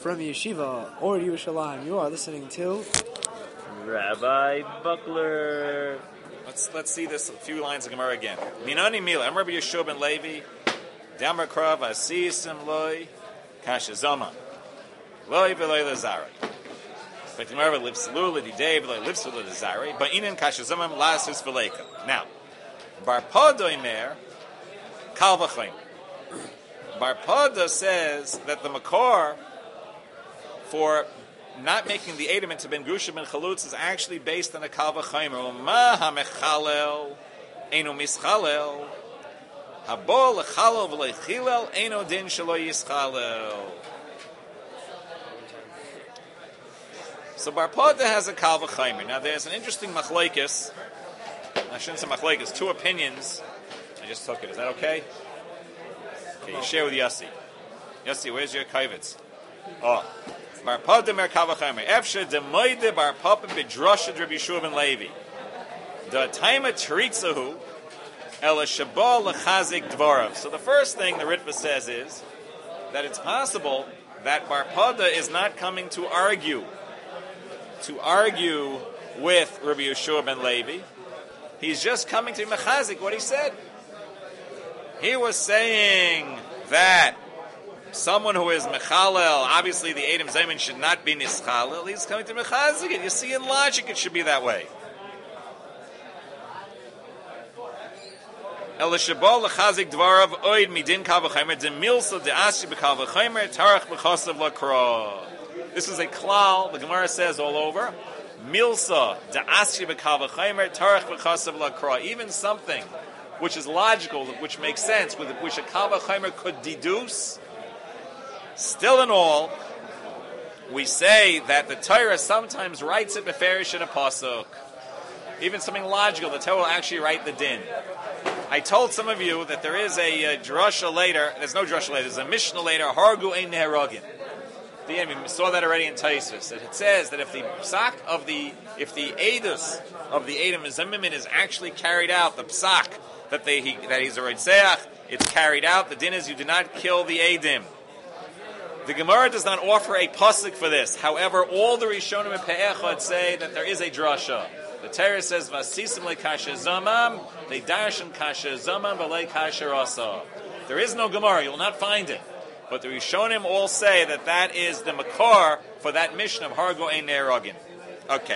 From Yeshiva or Yerushalayim, you are listening to Rabbi Buckler. Let's see this few lines of Gemara again. Minani Mila, I'm Rabbi Yeshua ben Levi. Damar Krav Asisim Loi Kasha Zoma Loi Veloy Lazari. But the Gemara lives Lula Di Day Veloy lives Lula Lazari. But Inan Kasha Zoma Lasus Veleka. Now, Barpada Imer Kal V'Chaim. Barpada says that the Makor for not making the Edom into Ben Grushim and Chalutz is actually based on a Kal V'Chaimer. Ma ha-mechalel eno mischalel habo lechalel v'lechilel eno din shelo yischalel. So Barpada has a Kal V'Chaimer. Now there's an interesting machlokes. I shouldn't say machlokes. Two opinions. I just took it. Is that okay? Okay, you share with Yossi. Yossi, where's your kavitz? Oh. Barpada mer Kal V'Chaimer. Efshe demoide barpapa b'drasha Rabbi Yeshua ben Levi. The time of teritzahu ela shabal lechazik dvarav. So the first thing the Ritva says is that it's possible that Barpada is not coming to argue with Rabbi Yeshua ben Levi. He's just coming to mechazik what he said. He was saying that someone who is mechalel, obviously the Edom Zayman should not be nischalel. He's coming to mechazik it. You see, in logic, it should be that way. El shabal lechazik dvarav oid midin Kal V'Chaimer demilsa de'asi b'Kal V'Chaimer tarach b'chasav lakra. This is a klal. The Gemara says all over. Milsa de'asi b'Kal V'Chaimer tarach b'chasav lakra. Even something which is logical, which makes sense, with which a Kal V'Chaimer could deduce. Still in all, we say that the Torah sometimes writes it beferish in a pasuk. Even something logical, the Torah will actually write the din. I told some of you that there is a drasha later. There's no drasha later. There's a mishnah later. Hargu ein neheragin. The end, we saw that already in Taisus. It says that if the psak of if the edus of the Edom Zemimin is actually carried out, the psak that he's a Reitzeach, it's carried out. The din is you do not kill the Edom. The Gemara does not offer a pasuk for this. However, all the Rishonim and Pe'echad say that there is a drasha. The Torah says, "Vasisim le'kasher zamam." They darshan kasher zamam v'lei kasher asa. There is no Gemara; you will not find it. But the Rishonim all say that that is the makor for that mission of Hargo ein ne'eragin. Okay.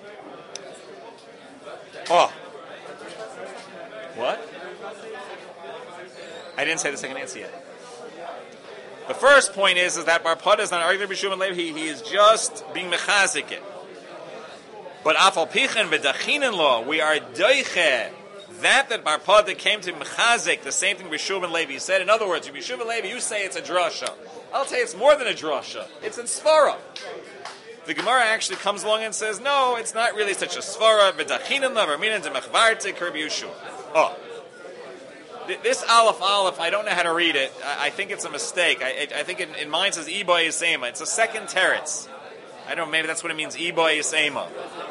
Oh. What? I didn't say the second answer yet. The first point is that Barpada is not arguing with Yeshua ben Levi. He is just being mechazik it. But afal pichen v'dachinen law, we are doiche that Barpada came to mechazik, the same thing Yeshua ben Levi said. In other words, Yeshua ben Levi, you say it's a drasha. I'll tell you it's more than a drasha. It's in svara. The Gemara actually comes along and says, no, it's not really such a svara. V'dachinen law, v'minen demechvartik Rabbi Yeshua. Oh. This Aleph, I don't know how to read it. I think it's a mistake. I think in mine says Iboy Yisema. It's a second teretz. I don't know, maybe that's what it means, Iboy Yisema.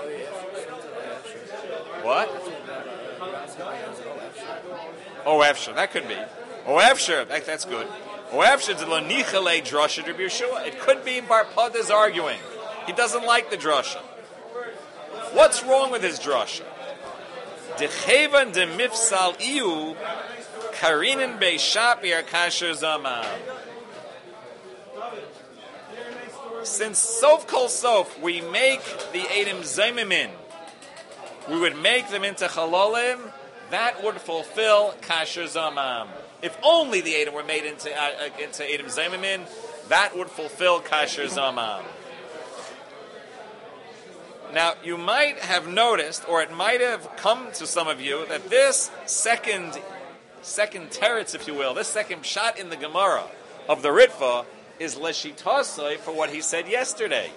What? Oh, Efsher. That could be. Oh, Efsher. That's good. Oh, Efsher de lo nichale drasha Rabbi Yeshua. It could be Barpada is arguing. He doesn't like the drasha. What's wrong with his drasha? Dechevan de mifsal iu karinen beishapir kasher zamam. Since sof kol sof we make the Edom Zaymimin, we would make them into chalolim. That would fulfill kasher zamam. If only the Edom were made into Edom Zaymimin, that would fulfill kasher zamam. Now, you might have noticed, or it might have come to some of you, that this second teretz, if you will, this second shot in the Gemara of the Ritva is leshitasoi for what he said yesterday.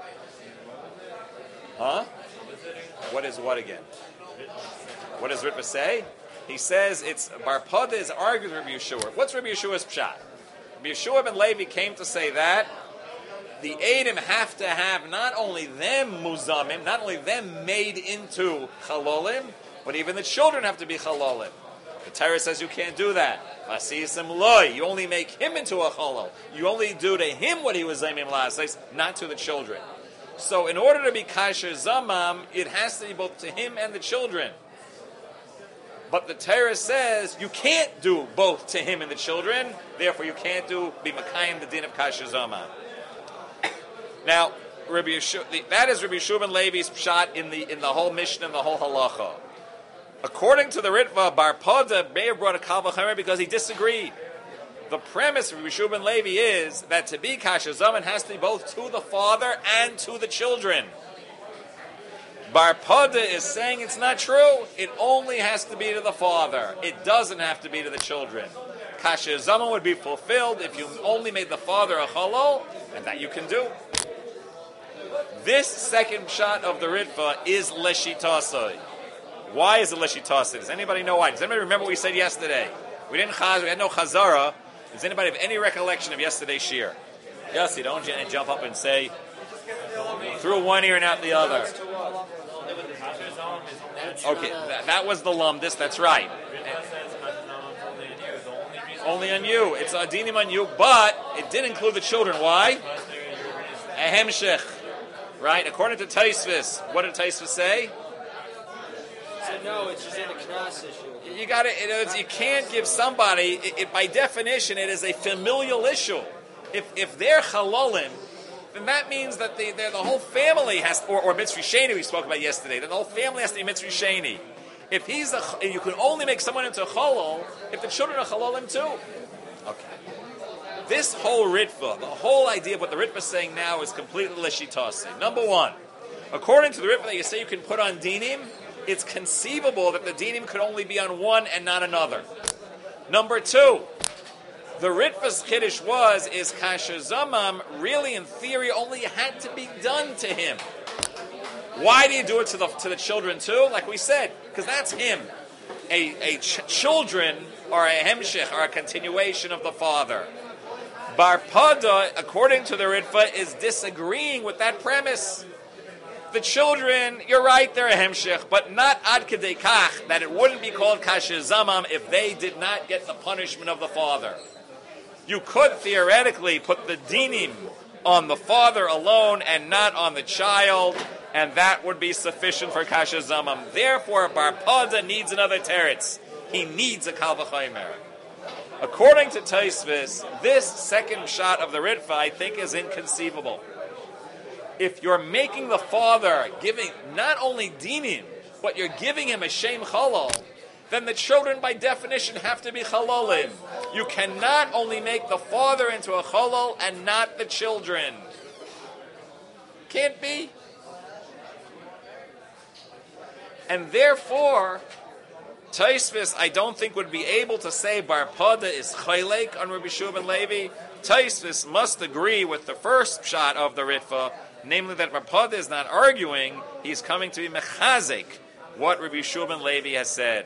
Huh? What is what again? What does Ritva say? He says it's Barpada is arguing with Rabbi Yeshua. What's Rabbi Yeshua's pshat? Rabbi Yeshua ben Levi came to say that the Edom have to have not only them muzamim, not only them made into chalolim, but even the children have to be chalolim. The Torah says you can't do that. Vasisim loy. You only make him into a cholol. You only do to him what he was zaymim la'asais, not to the children. So in order to be kasher zamam, it has to be both to him and the children. But the Torah says you can't do both to him and the children, therefore you can't be makayim the din of kasher zamam. Now, that is Rabbi Yeshua ben Levi's pshat in the whole Mishnah and the whole halacha. According to the Ritva, Bar Pada may have brought a kal v'chomer because he disagreed. The premise of Rabbi Yeshua ben Levi is that to be kasher zaman has to be both to the father and to the children. Bar Pada is saying it's not true. It only has to be to the father. It doesn't have to be to the children. Kasher zaman would be fulfilled if you only made the father a chalol, and that you can do. This second shot of the Ritva is leshitasoi. Why is it leshitasoi? Does anybody know why? Does anybody remember what we said yesterday? We had no chazara. Does anybody have any recollection of yesterday's shir? Yes, you don't jump up and say through one ear and out the other. Okay, that was the lumdis. That's right. Only on you. It's adinim on you, but it did include the children. Why? A hemshech. Right? According to Taisvis, what did Taisvis say? So no, it's just in a knas issue. You got to. You can't give somebody. By definition, it is a familial issue. If they're chalolim, then that means that the whole family has, or mitzvah sheni we spoke about yesterday. Then the whole family has to be mitzvah sheni. If you can only make someone into a chalol if the children are chalolim too. Okay. This whole ritva, the whole idea of what the ritva is saying now is completely leshitasi. Number one, according to the ritva that you say you can put on dinim, it's conceivable that the dinim could only be on one and not another. Number two, the ritva's kiddush is kasher zamam really in theory only had to be done to him. Why do you do it to the children too? Like we said, because that's him. Children are a hemshech, are a continuation of the father. Bar Pada, according to the Ritva, is disagreeing with that premise. The children, you're right, they're a hemshech, but not ad kedei kach, that it wouldn't be called kasher zamam if they did not get the punishment of the father. You could theoretically put the dinim on the father alone and not on the child, and that would be sufficient for kasher zamam. Therefore, Bar Pada needs another teretz. He needs a kal v'chomer. According to Taisvis, this second shot of the Ritva, I think, is inconceivable. If you're making the father giving not only dinim, but you're giving him a shem chalal, then the children by definition have to be chalalim. You cannot only make the father into a chalal and not the children. Can't be. And therefore, Taisvis, I don't think, would be able to say Bar Pada is chaylek on Rabbi Yeshua ben Levi. Taisvis must agree with the first shot of the Ritva, namely that Bar Pada is not arguing, he's coming to be mechazik what Rabbi Yeshua ben Levi has said.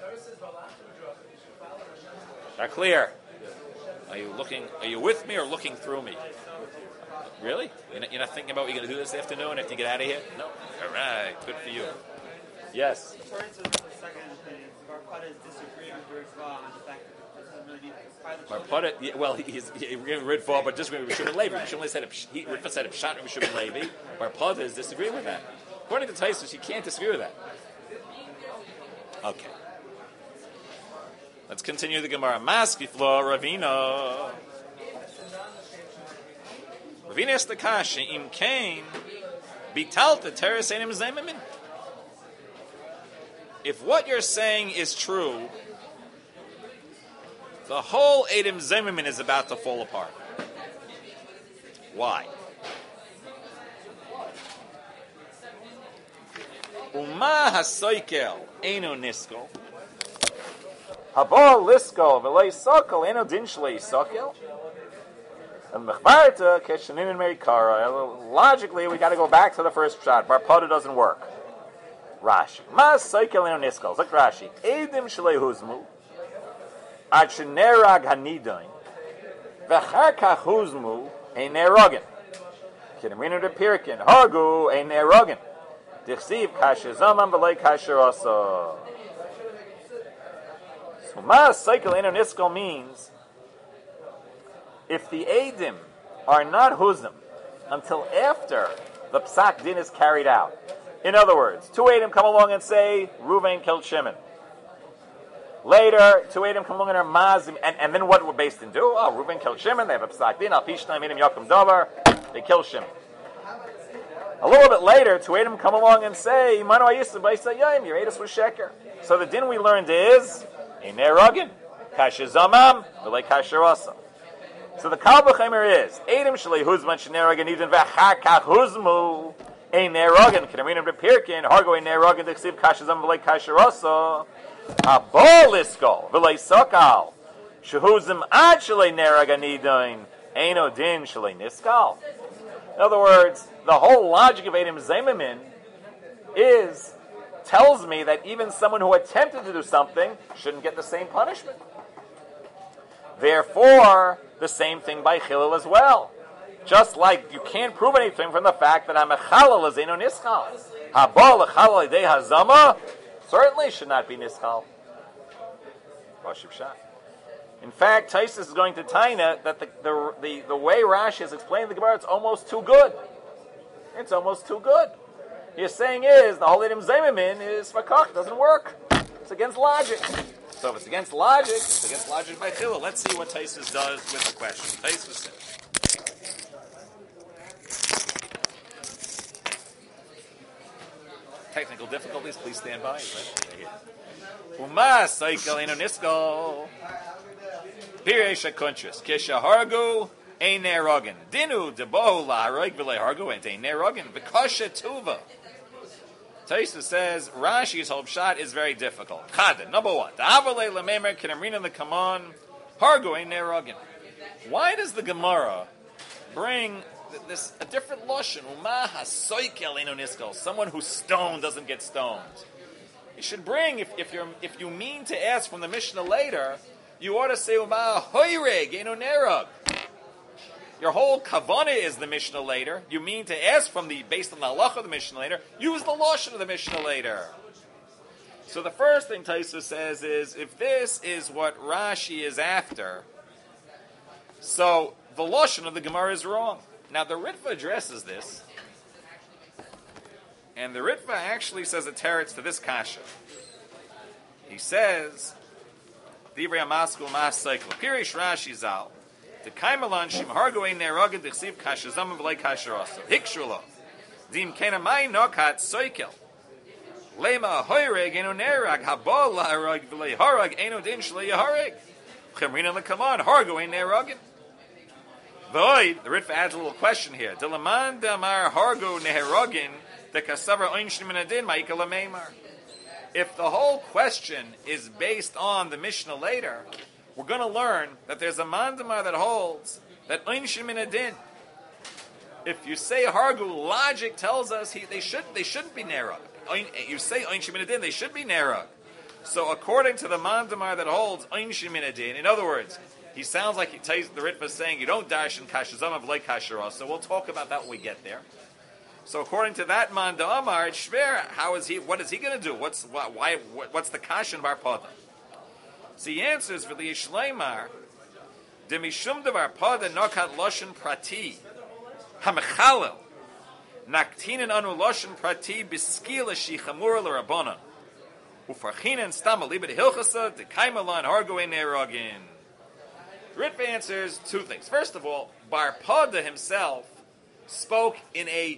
Are clear? Are you with me or looking through me? Really? You're not thinking about what you're going to do this afternoon after you get out of here? No? All right, good for you. Yes? According to the second opinion, Bar Pada is disagreeing with Ritva on the fact that it doesn't really need to Bar Pada, well, he's Ritva, but disagreeing with Rabbi Yeshua ben Levi. Ritva said Pshat Rabbi Yeshua ben Levi. Bar Pada is disagreeing with that. According to Taisus, you can't disagree with that. Okay. Let's continue the Gemara. Maskifla Ravina. Ravina is the kasha im kain bitalta teres enim zaymamin. If what you're saying is true, the whole Eidim Zimmerman is about to fall apart. Why? Uma hasoikel eno nisko. Haba lisko v'lei sokel eno din shlei sokel. And mechvarta keshanin and merikara. Logically, we got to go back to the first shot. Bar Pada doesn't work. Rashi. Mas soikel eno nisko. Look, Rashi. Eidim shlei huzmu. Ad shenerag hanidain. V'char kach huzmu ein nerogin. Kidamrinu de pirkin. Hargu ein nerogin. Dichsiv kasher zaman v'lei kasher asa. Mas cycle eno niskal means if the Eidim are not huzim until after the psak din is carried out. In other words, two Eidim come along and say, Ruvain killed Shimon. Later, two Eidim come along and are mazim, and then what would Beis Din do? Oh, Ruvain killed Shimon, they have a psak din, al pishnai minim yakum davar, they kill Shimon. A little bit later, two Eidim come along and say, Manu ayisim b'isa yayim, your Eidus was sheker. So the din we learned is, Ein neragin, kasher zamam, v'lei kasher asa. So the Kal V'Chomer is Eidim Shalei Huzman Shnerogan Eden V'Achar Kach Huzmu Ein Nerogan Kedamin B'Pirkin Hargo Ein Nerogan D'Chsiv Kashazam V'Lei Kasherosa Abol Liskol V'Lei Sokal Shehuzim Ad Shalei Nerogan Eden Eino Din Shalei Niskal. In other words, the whole logic of Eidim Zaymamin tells me that even someone who attempted to do something shouldn't get the same punishment. Therefore, the same thing by Chilul as well. Just like you can't prove anything from the fact that HaMechalal is Eino Nischal. Haba l'chalal idei hazama certainly should not be Nischal. In fact, Taisus is going to Taina that the way Rashi has explained the Gemara, it's almost too good. It's almost too good. His saying is, the whole Eidim Zaymamin is Fakach, doesn't work. It's against logic. So if it's against logic by Chilul. Let's see what Taisus does with the question. Taisus says, technical difficulties, please stand by. Umas Saikel Eino Niskal Piresh HaKuntris Kisha Hargu Ein Nerogin Dinu Debohu LaHaroig V'Lei Hargu Ein Nerogin V'Kasha Tuva. Taisus says Rashi's whole shot is very difficult. Chad, number one, Da'avalei Lamemer Kinamrina the Kaman Hargu Ein Nerogin. Why does the Gemara bring this a different lashon? Uma hasoikel eino niskal. Someone who's stoned doesn't get stoned. You should bring if you mean to ask from the Mishnah later, you ought to say uma hoyreg eino nerag. Your whole kavana is the Mishnah later. You mean to ask based on the halacha of the Mishnah later. Use the lashon of the Mishnah later. So the first thing Taisus says is, if this is what Rashi is after, so the lashon of the Gemara is wrong. Now the Ritva addresses this, and the Ritva actually says a teretz to this kasha. He says, "Divrei Amaskul Mas Cycle Pirish Rashi Zal." The Kaimalan Shim Hargoin Nerogin Dechsiv Kashazam V'Lei Kasherosa Hikshula Dim Kena Mai Nokat Soikel Lema Hoyreg Eno Nerag Habol Harag V'Lei Harag Eno Din Shlei Harag Chemrina Lekaman Hargoin Nerogin. The Ritva adds a little question here. Dilaman Damar Hargo Neherogin the Kasavar Oinshim Minadin Ma'ikala Meimar. If the whole question is based on the Mishnah later, we're going to learn that there's a mandamar that holds that Oinshim Minadin. If you say Hargu, logic tells us they shouldn't be Nerag. You say Oinshim Minadin, they should be Nerag. So according to the mandamar that holds Oinshim Minadin, in other words, he sounds like the Ritva is saying you don't dash in Kashazam of like Kasheros. So we'll talk about that when we get there. So according to that Manda Amar, it's Shver, what is he going to do? What's the Kashan Bar Pada? So he answers for the Yishleimar, Demishum Devar Pada Nokat Loshen Prati Hamechalel Naktinen Anu Loshen Prati Biskila Shichamur L'Rabbanan Ufarchinen Stam Alibet Hilchasa Dekaimalan Hargoen Nerogin. Ritva answers two things. First of all, Bar Pada himself spoke in a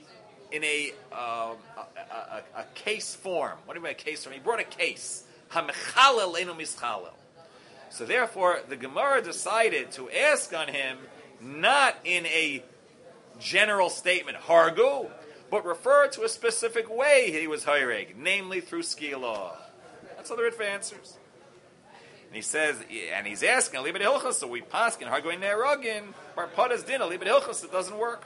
case form. What do you mean a case form? He brought a case. Hamechalel eno mischalel. So therefore, the Gemara decided to ask on him not in a general statement, Hargu, but refer to a specific way he was Hayreg, namely through Skila. That's how the Ritva answers. And he says, and he's asking, Alibet Hilchas, so we paskin, Hargoin Nerogin, Bar Pada's din, Alibet Hilchas, it doesn't work.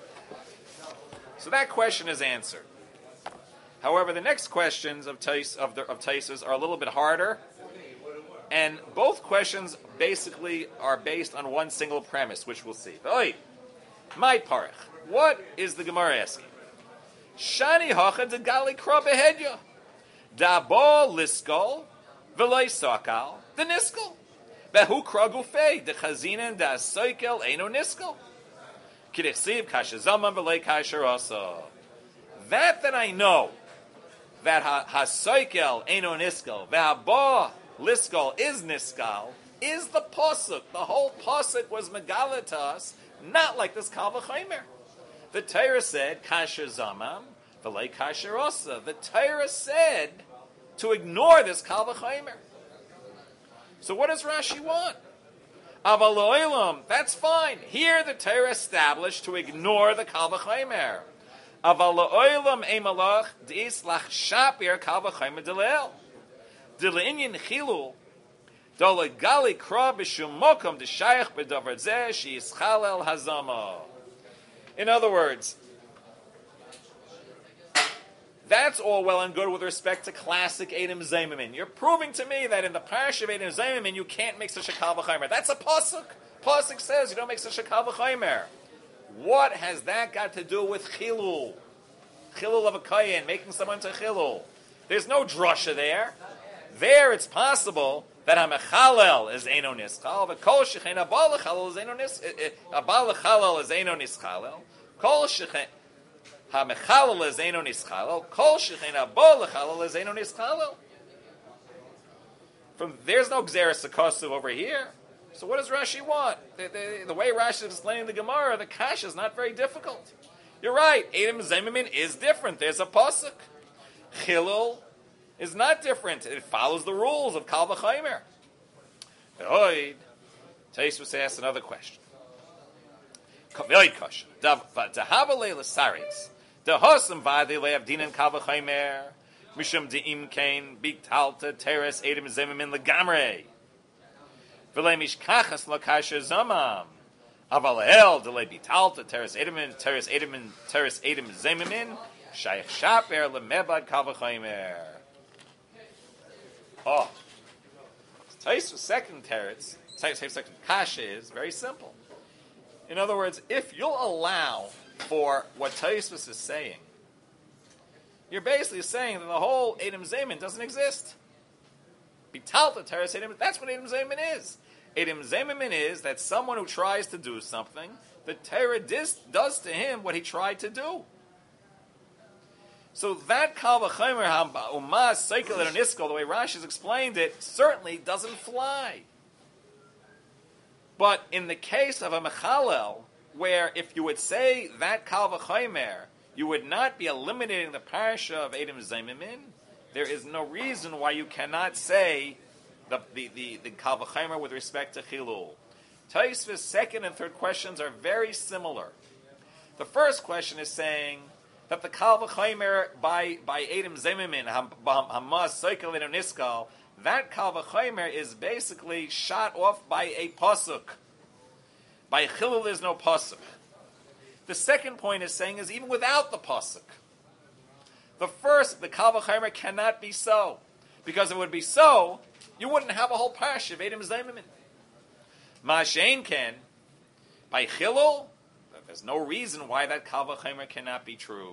So that question is answered. However, the next questions of Taisus are a little bit harder, and both questions basically are based on one single premise, which we'll see. Oi, my parich, what is the Gemara asking? Shani hacha de gali kra behedya, dabo liskol v'loy sakal the niskel. Behu kragufei the chazina da soikel eno niskel. Kidichsiv kashazama v'lei kasharasa. That I know, that ha-soikel eno niskel, ve'haba liskel is niskal, is the pasuk. The whole pasuk was megala to us, not like this kal v'chaymer. The Torah said, kasher zamam, v'lei kasher osa. The Torah said to ignore this kal v'chaymer. So what does Rashi want? Aval lo'elam, that's fine. Here the Torah established to ignore the kal v'chaymer. Aval lo'elam emalach d'is lach shapir kal v'chaymer delel. D'le'inyin chilul, do'legali kra b'shum mokom d'shayach b'davar zeh she'ischalel hazama. In other words, that's all well and good with respect to classic Edom Zaymimin. You're proving to me that in the parish of Edom Zaymimin you can't make such a kal v'chaymer. That's a pasuk. Pasuk says you don't make such a kal v'chaymer. What has that got to do with chilul? Chilul of a kayin, making someone to chilul. There's no drasha there. There it's possible that a mechalel is eno nischal, but kol shechen a bal lechalel is eno nischal. A bal lechalel is eno nischalel. Kol shechen ha mechalel is eno nischalel. Kol shechen a bal lechalel is eno nischalel. From there's no gzeres akosu over here. So what does Rashi want? The way Rashi is explaining the Gemara, the kasha is not very difficult. You're right. Edom Zaymimin is different. There's a pasuk. Chilul is not different. It follows the rules of kal v'chaymer. Oid, Tosfos asks another question. Very kasha. Dahavalei l'saris. Dahosam v'adei le'avdinan kal v'chaymer. Mishum de'im kain biktalta teres Edom Zaymimin legamrei. V'lei mishkachas l'kasher zamam. Aval el delei bitalta teres Edom Zaymimin. Shaykh shaper lemebad kal v'chaymer. Oh, Tosfos' second teretz, second kasha is very simple. In other words, if you'll allow for what Tosfos is saying, you're basically saying that the whole Edom Zaymin doesn't exist. Bitalta teres Edom, that's what Edom Zaymin is. Edom Zaymin is that someone who tries to do something, the Torah does to him what he tried to do. So that kal v'chaymer ha'umah seikel and niskal, the way Rashi has explained it, certainly doesn't fly. But in the case of a mechalel, where if you would say that kal v'chaymer, you would not be eliminating the parasha of Edom Zaymimin, there is no reason why you cannot say the kal v'chaymer with respect to chilul. Tosfos' second and third questions are very similar. The first question is saying that the kal v'chaymer by Edom Zaymimin, hamas soikel eno niskal, that kal v'chaymer is basically shot off by a pasuk. By chilul there's no pasuk. The second point is saying is even without the pasuk. The first, the kal v'chaymer cannot be so. Because if it would be so, you wouldn't have a whole parasha of Edom Zaymimin. Ma'ashein ken, by chilul, there's no reason why that kal v'chaymer cannot be true.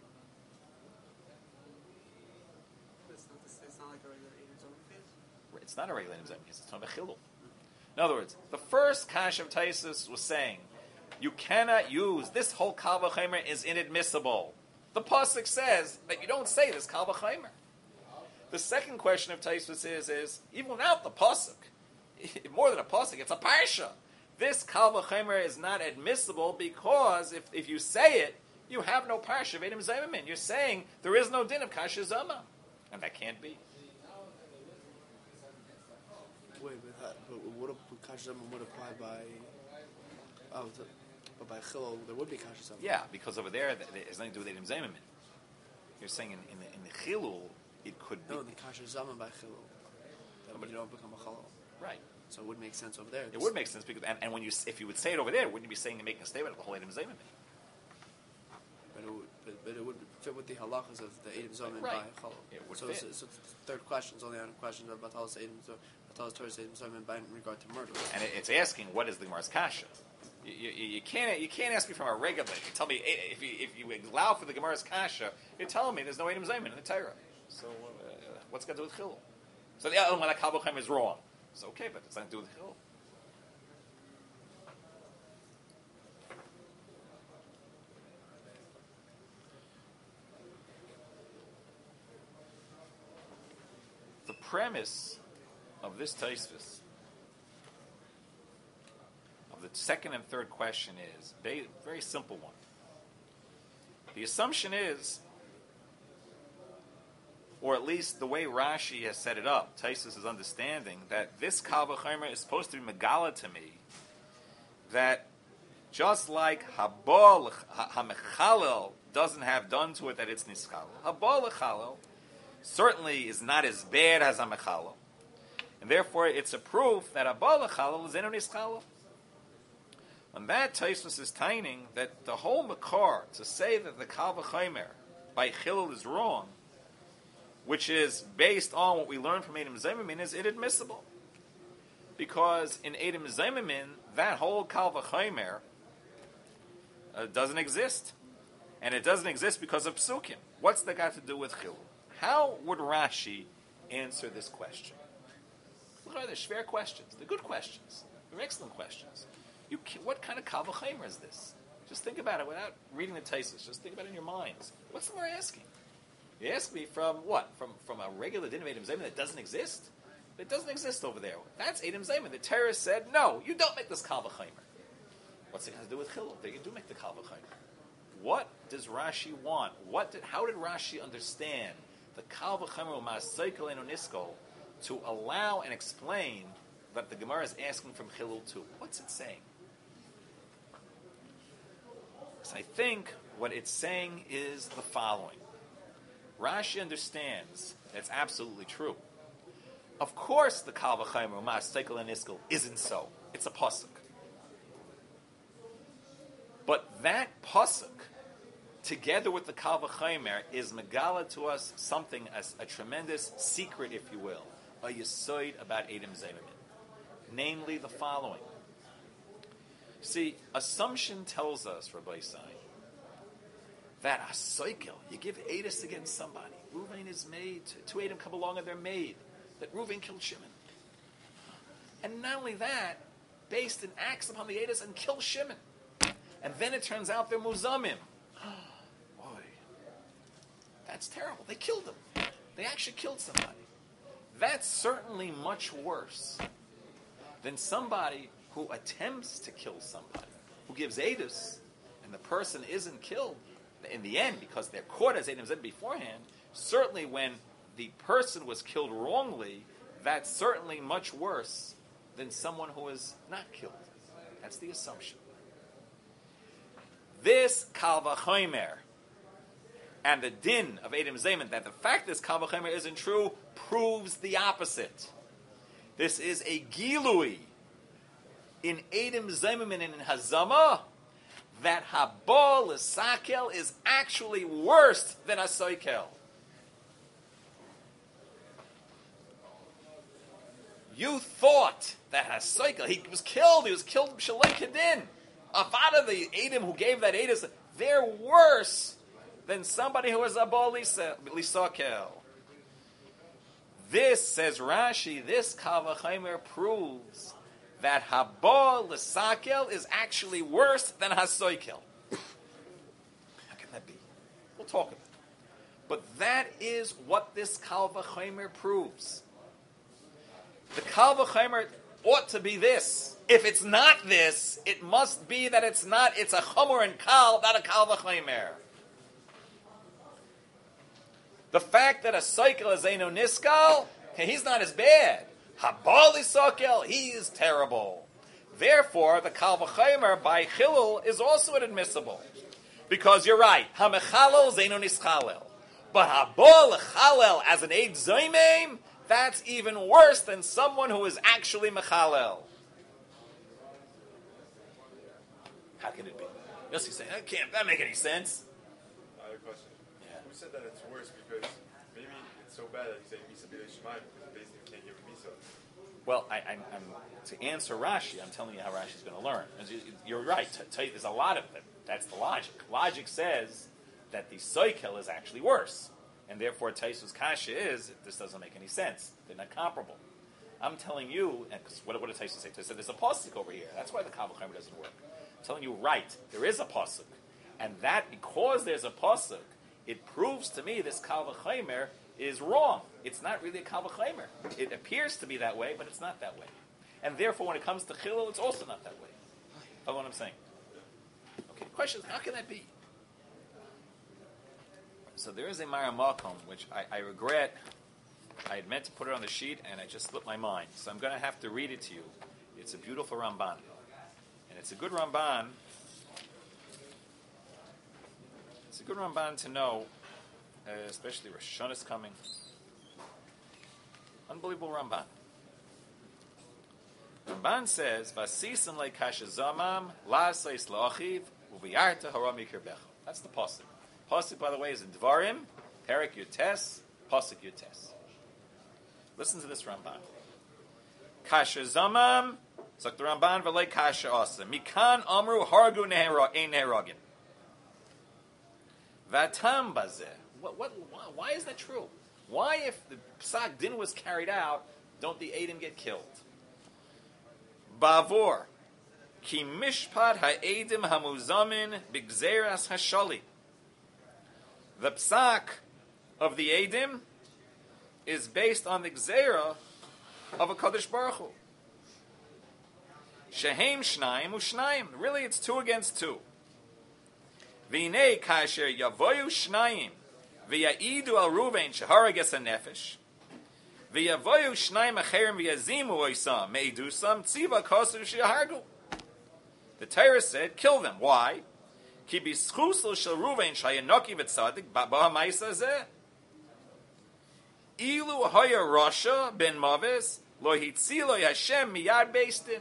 It's not like a regular Edom Zaymin case? It's not a regular Edom Zaymin case, it's not a chilul. In other words, the first kash of Tosfos was saying, you cannot use, this whole kal v'chaymer is inadmissible. The pasuk says that you don't say this kal v'chaymer. The second question of Tosfos is even without the pasuk, more than a pasuk, it's a parsha. This kal v'chaymer is not admissible because if you say it, you have no parsha of Edom Zaymimin. You're saying there is no din of kasher zama, and that can't be. Wait, but what if kasher zama would apply by? But by chilul there would be kasher zama. Yeah, because over there it has nothing to do with Edom Zaymimin. You're saying in the chilul it could be. No, the kasher zama by chilul. That would you don't become a chilul. Right. So it would make sense over there. It would make sense because, and when if you would say it over there, wouldn't you be saying and making a statement of the whole Edom Zaymimin? But it would fit with the halachas of the Edom Zaymimin Right. by chilul. It would so fit. the third question is only on a question of Batalas Torah Edom Zaymimin by in regard to murder. And it's asking what is the Gemara's kasha. You can't ask me from a regular. You tell me if you allow for the Gemara's kasha, you're telling me there's no Edom Zaymimin in the Torah. So what's got to do with chilul? So the other one, that kal v'chaymer is wrong. It's okay, but it's not to do with Chilul. The premise of this Tosfos, of the second and third question, is a very simple one. The assumption is, or at least the way Rashi has set it up, Tosfos is understanding that this Kal V'chomer is supposed to be Megala to me, that just like Habal HaMechalel doesn't have done to it that it's Nischalel, Habal HaChalel certainly is not as bad as HaMechalel. And therefore it's a proof that Habal HaChalel is Eno Nischalel. And that Tosfos is taining that the whole Makar, to say that the Kal V'chomer by Chilul is wrong, which is based on what we learned from Edom Zaymamin, is inadmissible. Because in Edom Zaymamin, that whole Kal V'chomer doesn't exist. And it doesn't exist because of Psukim. What's that got to do with Chilul? How would Rashi answer this question? Look at they're schwer questions. They're good questions. They're excellent questions. What kind of Kal V'chomer is this? Just think about it without reading the Tosfos. Just think about it in your minds. What's the more asking? You ask me from what? From a regular din of Edom Zayman that doesn't exist? It doesn't exist over there. That's Edom Zayman. The terrorist said, no, you don't make this Kal V'chomer. What's it got to do with Chilul? They do make the Kal V'chomer. What does Rashi want? How did Rashi understand the Kal V'chomer Ma'aseikel Eno Niskol to allow and explain that the Gemara is asking from Chilul too? What's it saying? So I think what it's saying is the following. Rashi understands that's absolutely true. Of course, the Kal V'chomer Ma'aseikel Eno Niskol isn't so. It's a pasuk. But that pasuk, together with the Kal V'chomer, is megala to us something as a tremendous secret, if you will, a yesod about Edom Zaymamin. Namely, the following. See, assumption tells us, Rabbi Sai, that a cycle, you give Edus against somebody. Reuven is made, two Edom come along and they're made, that Reuven killed Shimon. And not only that, based and acts upon the Edus and kill Shimon. And then it turns out they're muzamim. Boy, that's terrible. They killed him. They actually killed somebody. That's certainly much worse than somebody who attempts to kill somebody, who gives edus, and the person isn't killed in the end because they're caught, as Adam said beforehand. Certainly when the person was killed wrongly, that's certainly much worse than someone who is not killed. That's the assumption. This Kal V'chomer and the din of Edom Zayman, that the fact this Kal V'chomer isn't true, proves the opposite. This is a gilui in Edom Zayman and in Hazama that Habal L'Sakel is actually worse than Asoikel. You thought that Hasoikel, he was killed Shalei Kedin. Avada, the Edom who gave that Edom, they're worse than somebody who is Habal L'Sakel. This, says Rashi, this Kal V'chomer proves that Habal L'Sakel is actually worse than Hasoikel. How can that be? We'll talk about it. But that is what this Kal V'chomer proves. The Kal V'chomer ought to be this. If it's not this, it must be that it's not. It's a Chomer and Kal, not a Kal V'chomer. The fact that a cycle is Eino Niskal, he's not as bad. Habal L'Sakel, he is terrible. Therefore, the Kal V'chomer by Chilul is also inadmissible. Because you're right, HaMechalel is Eino Nischalel. But Habal L'Chalel as an Eid Zoymim, that's even worse than someone who is actually Mechalel. How can it be? Yossi saying, that make any sense? I have a question. Yeah. Who said that it's worse? Because maybe it's so bad that he's saying Misa B'Lei Shemaim because basically you can't give him Misa. Well, I'm to answer Rashi, I'm telling you how Rashi's going to learn. You're right. There's a lot of them. That's the logic. Logic says that the Soikel is actually worse. And therefore, Taisus Kasha is, this doesn't make any sense. They're not comparable. I'm telling you, and what did Taisa say? Taisa said there's a pasuk over here. That's why the Kal V'chomer doesn't work. I'm telling you, right, there is a pasuk. And that, because there's a pasuk, it proves to me this Kal V'chomer is wrong. It's not really a Kal V'chomer. It appears to be that way, but it's not that way. And therefore, when it comes to Chilul, it's also not that way. Follow what I'm saying? Okay, the question is, how can that be? So there is a Maramakom, which I regret. I had meant to put it on the sheet, and I just slipped my mind. So I'm going to have to read it to you. It's a beautiful Ramban. And it's a good Ramban. It's a good Ramban to know, especially Rosh Hashanah is coming. Unbelievable Ramban. Ramban says, "Vasisim le'kashazamam la'asais la'achiv u'v'yarta haram yikirbecha." That's the pasuk. Pasuk, by the way, is in Dvarim, Perek Yutes, Pasuk Yutes. Listen to this Ramban. Kashazamam, Zok the Ramban v'lei kasha asa. Mikan amru hargu ein neheragin. Vatam bazeh. Why is that true? Why, if the Psak Din was carried out, don't the Eidim get killed? Bavor, ki mishpat ha'edim hamuzamin b'gzeras hashali. The psak of the Eidim is based on the gzera of a Kadosh Baruch Hu. Shehem shnayim u'shnayim. Really, it's 2 against 2. V'inei kasher yavoyu shnayim v'ya'idu al Ruvain sheharages hanefesh. V'yavoyu shnayim acherim v'yazimu oisam me'idusam tziva kosu shehargu. The Torah said, kill them. Why? Ki bischusel shel Ruvain shayanoki v'tzadik ba'ba ha'maisa zeh. Ilu haya rasha ben mavis lo hitzilo Hashem miyad beistin.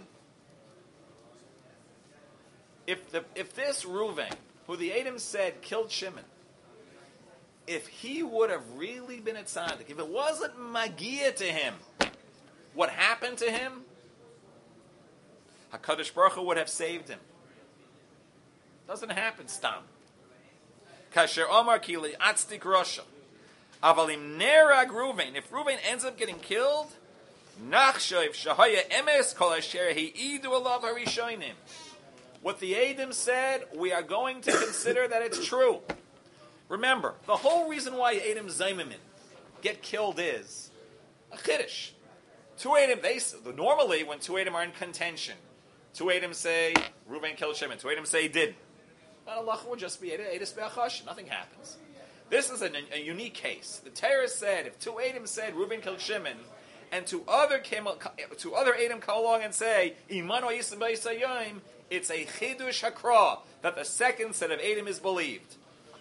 If this Ruvain, who the Eidim said killed Shimon, if he would have really been a tzaddik, if it wasn't magia to him, what happened to him, HaKadosh Baruch Hu would have saved him. Doesn't happen, stam. Kasher Omar Kili Atzdik Rasha. Avalim Nerag Ruvain. If Ruvain ends up getting killed, Nachshoiv Shahaya Emes Kol Asher Heidu Alav Harishonim. What the Eidim said, we are going to consider that it's true. Remember, the whole reason why Eidim Zaymimin get killed is a chiddush. 2 Eidim, normally when 2 Eidim are in contention, 2 Eidim say Ruvain killed Shimon, 2 Eidim say he didn't. But Allah would just be Eidus Be'achash, nothing happens. This is a unique case. The Torah said, if 2 Eidim said Ruvain killed Shimon, and 2 other Eidim come along and say, Imanu Yisem B'Yisayim, it's a chidush hakra that the second set of Eidim is believed.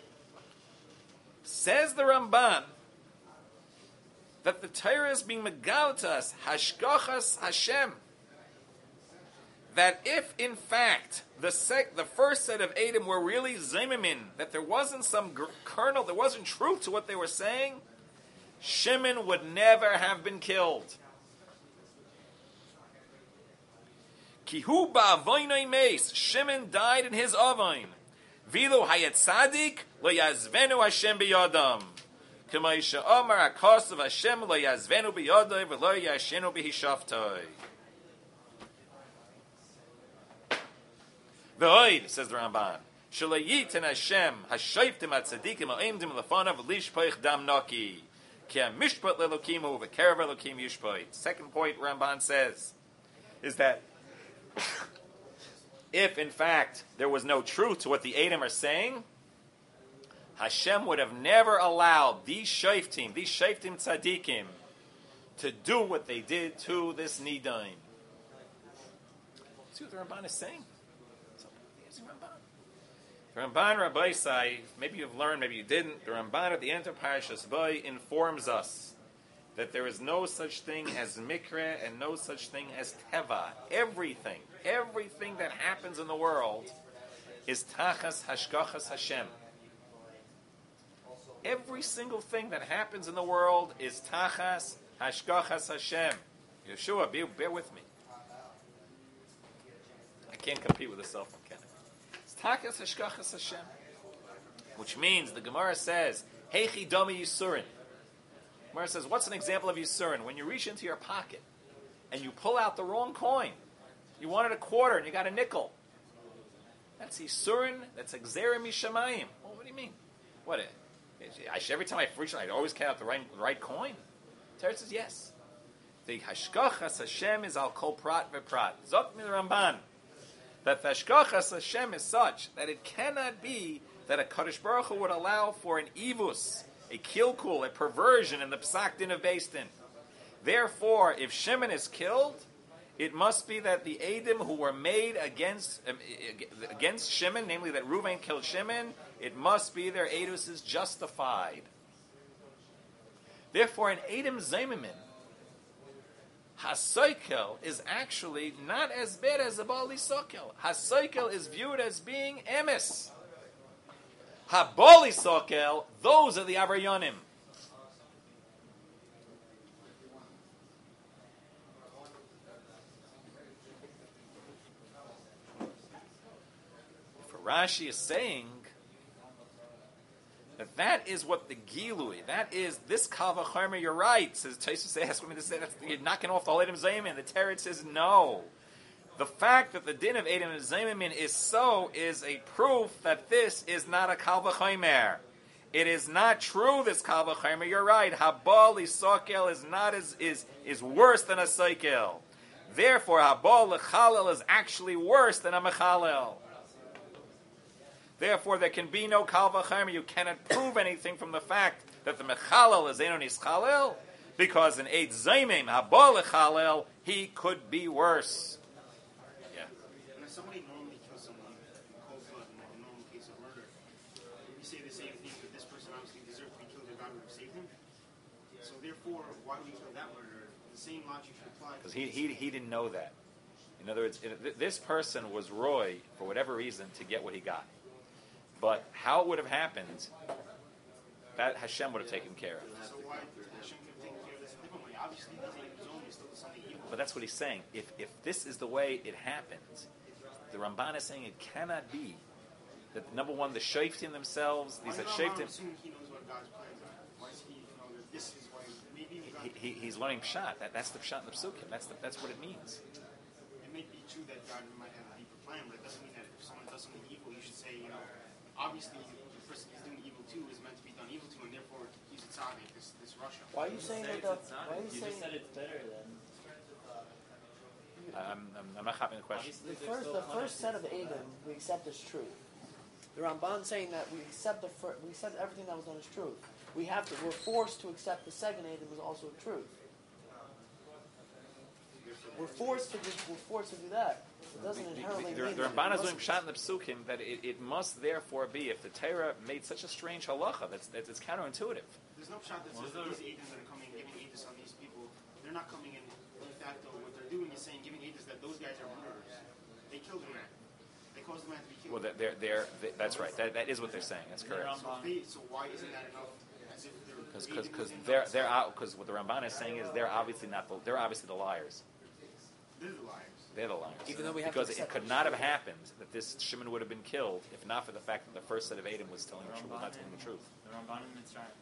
Says the Ramban that the Torah is being megal to us, hashgachas Hashem, that if in fact the first set of Eidim were really zaymimin, that there wasn't some kernel, there wasn't truth to what they were saying, Shimon would never have been killed. Kihu ba'avoinoi meis. Shimon died in his avoin. Vilu hayat tzadik lo yazvenu Hashem biyadam. K'maisha omar hakasav Hashem lo yazvenu biyadai v'lo yashenu b'hishaftoi. V'oid, says the Ramban, shelo yitin Hashem hashayftim atzadikim ha'imdim lefanav v'lishpoich dam naki. Ki ha'mishpat le'elokimu v'kerev elokim yishpoit. Second point Ramban says is that if, in fact, there was no truth to what the Eidim are saying, Hashem would have never allowed these shayftim tzaddikim, to do what they did to this Nidaim. See what the Ramban is saying? The Ramban Rabbi Sai, maybe you've learned, maybe you didn't, the Ramban at the end of Parashas Bo informs us that there is no such thing as mikra and no such thing as teva. Everything that happens in the world is tachas hashgachas Hashem. Every single thing that happens in the world is tachas hashgachas Hashem. Yeshua, bear with me. I can't compete with the cell phone, can I? It's tachas hashgachas Hashem. Which means, the Gemara says, heichi dami yisurin. Gemara says, what's an example of Yisurin? When you reach into your pocket and you pull out the wrong coin. You wanted a quarter and you got a nickel. That's Isurin, that's Exera Mishamayim. Well, what do you mean? What? Every time I reach, I always count out the right coin? Teretz says yes. The Hashkachas Hashem is al kol prat v'prat. Zok min Ramban. That the Hashkachas Hashem is such that it cannot be that a Kadosh Baruch Hu would allow for an ivus, a kilkul, a perversion in the Psak Din of Beis Din. Therefore, if Shimon is killed, it must be that the Eidim who were made against Shimon, namely that Reuven killed Shimon, it must be their Eidus is justified. Therefore, an Eidim Zaymimin, Hasoikel is actually not as bad as a Bali Sokel. Hasoikel is viewed as being emes. Habali Sokel, those are the Avaryonim. Rashi is saying that is what the Gilui, that is this Kal V'chomer, you're right, says Tosfos asks me to say, you're knocking off the whole Eidim Zaymin. The Teretz says no. The fact that the din of Eidim Zaymin is so is a proof that this is not a Kal V'chomer. It is not true, this Kal V'chomer, you're right. Habal Isokel is worse than a Soikel. Therefore, Habal L'chalel is actually worse than a Mechalel. Therefore, there can be no Kal V'chomer. You cannot prove anything from the fact that the Mechalel is Einon Ischalel, because in Eid Zaymim, Habal Lechalel, he could be worse. Yeah. And if somebody normally kills someone in cold blood in a normal case of murder, we say the same thing that this person obviously deserved to be killed and God would have saved him. So therefore, why would he kill that murderer? The same logic should apply. Because he didn't know that. In other words, this person was Roy, for whatever reason, to get what he got. But how it would have happened, that Hashem would have taken care of. So why Hashem could have taken care of this differently? Obviously, he's in his own, he's still something evil. But that's what he's saying. If this is the way it happened, the Ramban is saying it cannot be. That number one, the Shoftim themselves, these are Shoftim. I'm assuming he knows what God's plans are. Why does he know that this is why maybe He's learning Pshat. That's the Pshat in the Psukim. That's what it means. It may be true that God might have a deeper plan, but it doesn't mean that if someone does something evil, you should say, obviously the person he's doing evil to is meant to be done evil to, and therefore he's a tzaddik, this Russia. Why are you saying that? Why are you You saying just said it's better than. I'm not having a question. the first set of Eidim we accept as truth? The Ramban saying that we accept everything that was done as truth. We're forced to accept the second Eidim as also truth. We're forced to do that. It doesn't inherently mean the Ramban is doing Pshat in the Psukim that it must therefore be, if the Torah made such a strange halacha, it's counterintuitive. There's no shot that says that these agents that are coming and giving ages on these people, they're not coming in de facto. What they're doing is saying, giving ages that those guys are murderers. They killed a man. They caused the man to be killed. Well, that's right. That is what they're saying. That's correct. So why isn't that enough? As if Because what the Ramban is saying is they're obviously the liars. They're the liars. They're the liars. Even though we have because to it could not have happened that this Shimon would have been killed if not for the fact that the first set of Edom was telling the truth, not telling the truth. The Ramban and Mitzrayim.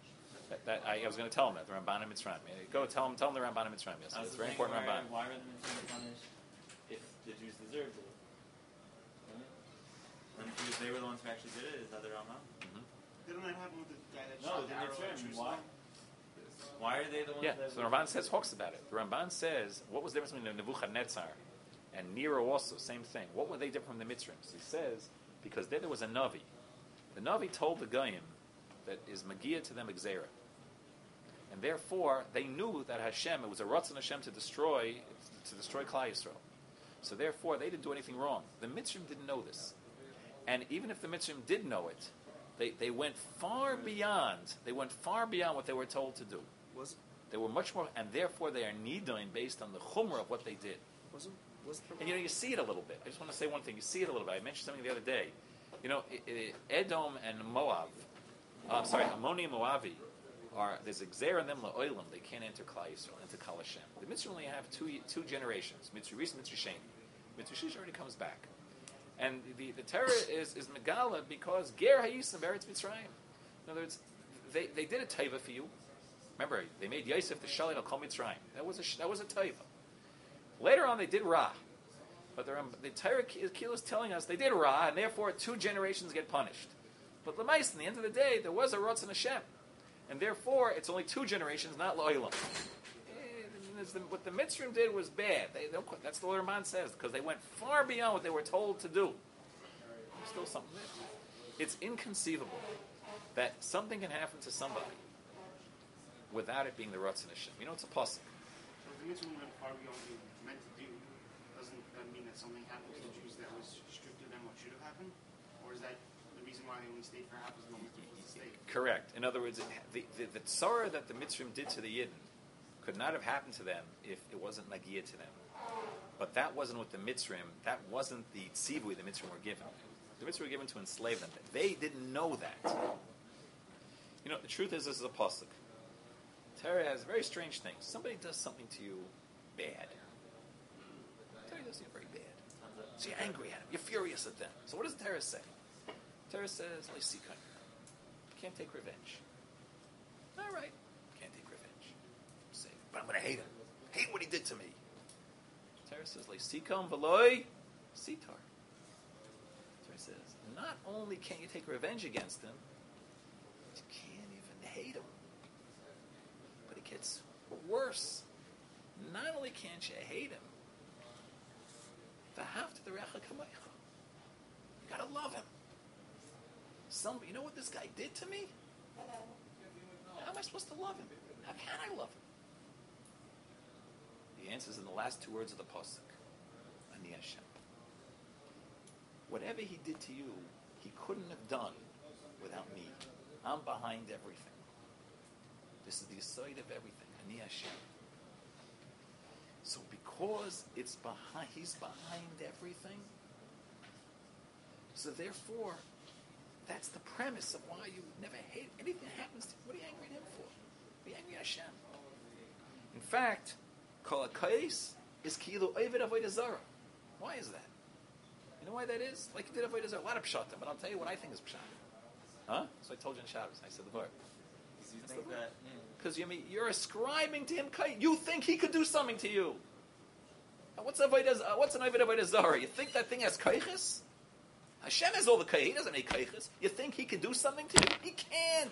I was going to tell him that the Ramban and Mitzrayim. Go tell him the Ramban and Mitzrayim. Yes, it's very important. Ramban. Why were the Mitzrayim punished if the Jews deserved it? Really? And the Jews, they were the ones who actually did it. Is that the Ramban? Didn't that happen with the guy that No, shot the the arrow at Mitzrayim. Jerusalem? Why are they the ones? Yeah, that so the Ramban talks about it. The Ramban says, what was the difference between Nebuchadnezzar and Nero also? Same thing. What were they different from the Mitzrayim? He says, because there was a Navi. The Navi told the Goyim that is Magia to them Exera. And therefore, they knew that Hashem, it was a Ratzon Hashem to destroy Klal Yisrael. So therefore, they didn't do anything wrong. The Mitzrayim didn't know this. And even if the Mitzrayim did know it, they went far beyond what they were told to do. They were much more, and therefore they are nidoin based on the chumrah of what they did. And you see it a little bit. I just want to say one thing. You see it a little bit. I mentioned something the other day. Edom and Moab, Ammoni and Moavi, there's a gzer in them la'olam. They can't enter Klal Yisrael, into Kal Hashem. The Mitzrayim only have two generations. Mitzri Rishon, Mitzri Sheni. Mitzri Shish already comes back. And the Torah is Megala because Ger Hayisam Eretz Mitzrayim. In other words, they did a taiva for you. Remember, they made Yosef the Shalit al Kol Mitzrayim. That was a taiva. Later on, they did Ra. But the Torah Kilo is telling us they did Ra, and therefore 2 generations get punished. But Lemais, in the end of the day, there was a Rotz and Hashem. And therefore, it's only 2 generations, not Lo'ilam. What the Mitzrayim did was bad. That's what the Ramban says, because they went far beyond what they were told to do. There's still something there. It's inconceivable that something can happen to somebody without it being the Rotz and Hashem. You know, it's a pasuk. So if the Mitzvah went far beyond what they were meant to do, doesn't that mean that something happened to the Jews that was stricter than what should have happened? Or is that the reason why they only stayed for half as long as they were supposed to stay? Correct. In other words, the tzara that the Mitzrayim did to the Yidden could not have happened to them if it wasn't Nagia to them. But that wasn't what the Mitzrayim, that wasn't the tzivui the Mitzrayim were given. The Mitzrayim were given to enslave them. They didn't know that. You know, the truth is, this is a pasuk. Torah has very strange things. Somebody does something to you bad. Torah does something very bad. So you're angry at him. You're furious at them. So what does the Torah say? Torah says, "Leisikan." Can't take revenge. All right. Can't take revenge. Say, but I'm going to hate him. Hate what he did to me. Torah says, "Leisikan v'loi sitar." Torah says, not only can't you take revenge against him, but you can't even hate him. But it gets worse. Not only can't you hate him, you gotta love him. You know what this guy did to me? How am I supposed to love him? How can I love him? The answer is in the last 2 words of the pasuk. Ani Hashem. Whatever he did to you, he couldn't have done without me. I'm behind everything. This is the aside of everything. Ani Hashem. So because he's behind everything, so therefore, that's the premise of why you never hate anything that happens to you. What are you angry at him for? Be angry at Hashem. In fact, Kol HaKais is Kilu Ovid Avodah Zarah. Why is that? You know why that is? Like you did Avodah Zarah. A lot of pshatim, but I'll tell you what I think is pshat. Huh? So I told you in Shabbos. I said the word. You think that? Because you're ascribing to him. You think he could do something to you. Now, what's an Avodah Zarah? You think that thing has kaiches? Hashem has all the kaiches. He doesn't make kaiches. You think he can do something to you? He can't.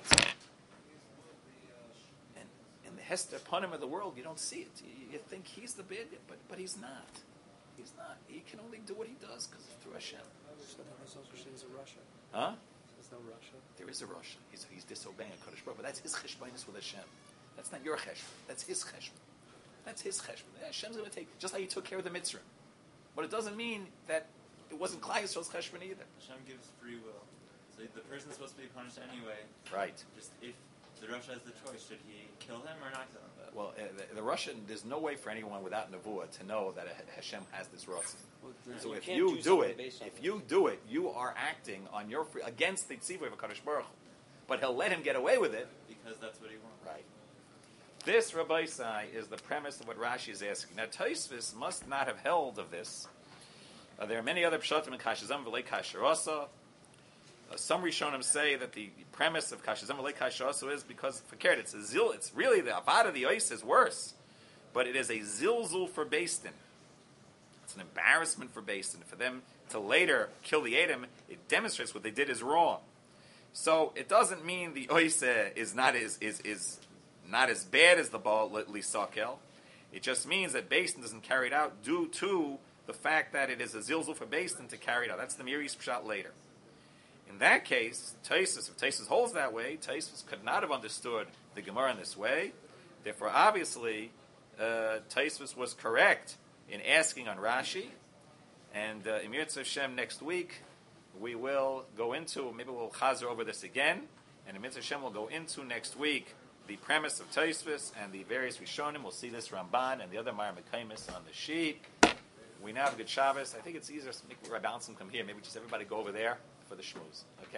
And in the Hester Panim of the world, you don't see it. You think he's the bad guy, but he's not. He's not. He can only do what he does because through Hashem. So there's no such thing as a Russia. Huh? There's no Russia. There is a Russia. He's disobeying a Kodesh Baruch, but that's his cheshbonus with Hashem. That's not your cheshbon. That's his cheshbon. That's his cheshbon. Hashem's going to take, just like he took care of the Mitzrayim. But it doesn't mean that it wasn't Klai Yisrael's cheshbon either. Hashem gives free will. So the person's supposed to be punished anyway. Right. Just if the Russia has the choice, should he kill him or not kill him? Well, the Russian, there's no way for anyone without Nevuah to know that Hashem has this Ratzon. So if you do it, you are acting on your against the tzivui of HaKadosh Baruch Hu. But he'll let him get away with it. Because that's what he wants. Right. This, Rabbi Isai, is the premise of what Rashi is asking. Now, Tosfos must not have held of this. There are many other pshatim in Kashazam v'lei kasherasa. Some Rishonim say that the premise of Kashazam v'lei kasherasa is because for Keret, it's really the Avada, the Ois is worse. But it is a zilzul for Beis Din. It's an embarrassment for Beis Din. For them to later kill the Edom, it demonstrates what they did is wrong. So it doesn't mean the Ois is not as bad as the Baal Lisakel. It just means that Beis Din doesn't carry it out due to the fact that it is a zilzul for Beis Din to carry it out. That's the Miris Pshat later. In that case, Tosfos, if Tosfos holds that way, Tosfos could not have understood the Gemara in this way. Therefore, obviously, Tosfos was correct in asking on Rashi. And in Yirtzeh Hashem next week, we will go into, maybe we'll chazer over this again, and in Yirtzeh Hashem we'll go into next week the premise of Tosfos and the various Rishonim. We'll see this Ramban and the other Mar Mekaymis on the sheet. We now have a good Shabbos. I think it's easier to make Rabbi Anselm come here. Maybe just everybody go over there for the shmooze. Okay?